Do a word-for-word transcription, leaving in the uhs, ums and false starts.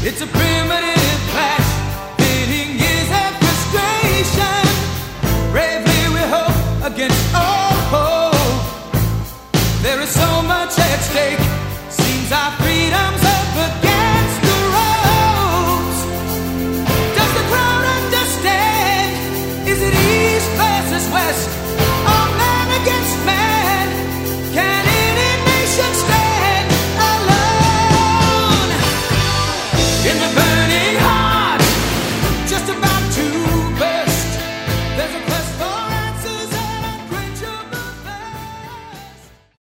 It's a primitive clash, pitting years of frustration. Bravely we hope against all hope. There is so much at stake, seems our